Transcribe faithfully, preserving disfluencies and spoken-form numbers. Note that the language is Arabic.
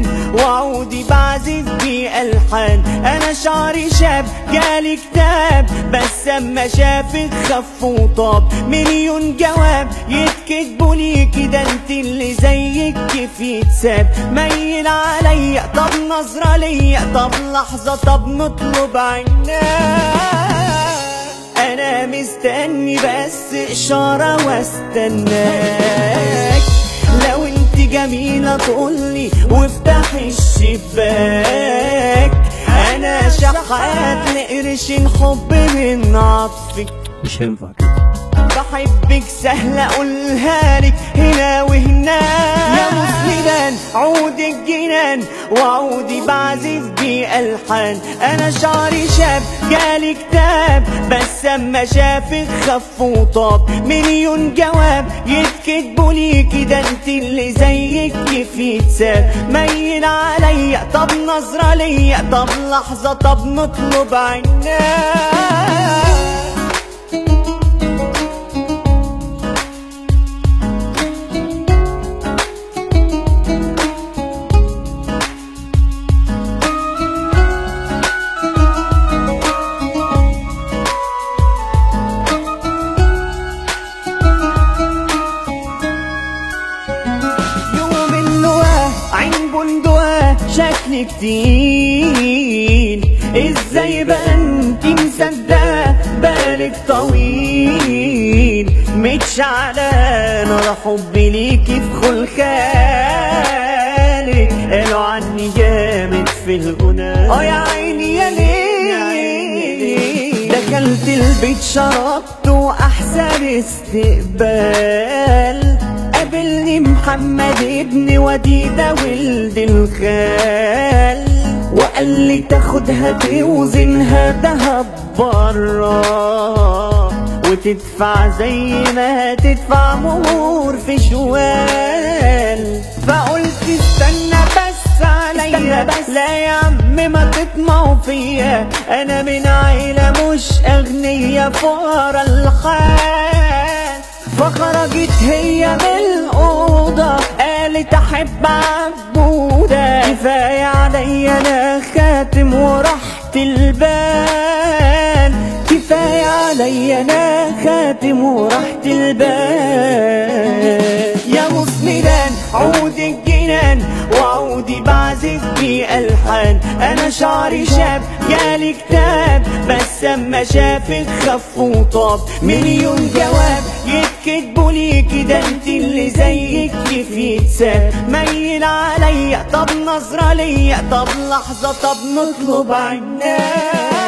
جنان وعودي بعزف بيه ألحان. أنا شعري شاب جالي كتاب بس أما شافك خف وطاب. مليون جواب يتكتبوا ليكي ده انت اللي زيك كيف يتساب. ميل عليا طب نظرة ليا طب لحظة طب نطلب عناك. أنا مستني بس إشارة واستناك. لو انت جميلة تقولي وافتحي الشباك. أنا شحات لقرشين حب من عطفك. مش هينفع كده. بحبك سهلة أقولها لك هنا وهناك. يا مسندان عود الجنان وعودي بعزف بيه ألحان. أنا شعري شاب جالي كتاب بس أما شافك خف وطاب. مليون جواب يتكتبوا ليكي ده انت اللي زيك كيف يتساب. ميل عليا طب نظرة ليا طب لحظة طب نطلب عناك. شكلك تقيل ازاي بقى انت مصدقة بالك طويل. متشعلان ورا حبي ليكي في خلخالك. قالوا عني جامد في الغنى اه يا عيني يا ليل. دخلت البيت شربت واحسن استقبال. قابلني محمد ابن وديدة ولد الخال وقال لي تاخدها توزنها دهب برا وتدفع زي ما تدفع مهور في شوال. فقلت استنى بس عليا بس لا يا عم ما تطمعوا فيا. انا من عيلة مش اغنية فقرا الحال. فخرجت هي من الأوضة قالت أحب عبودة. كفاية عليا أنا خاتم ورحت البال. كفاية عليا أنا خاتم ورحت البال. يا مسندان عود الجنان وعودي بعزف بيه ألحان. أنا شعري شاب جالي كتاب بس أما شافك خف وطاب. مليون جواب يتكتبوا ليكي ده انت اللي زيك كيف يتساب. ميل عليا طب نظرة ليا طب لحظة طب نطلب عناك.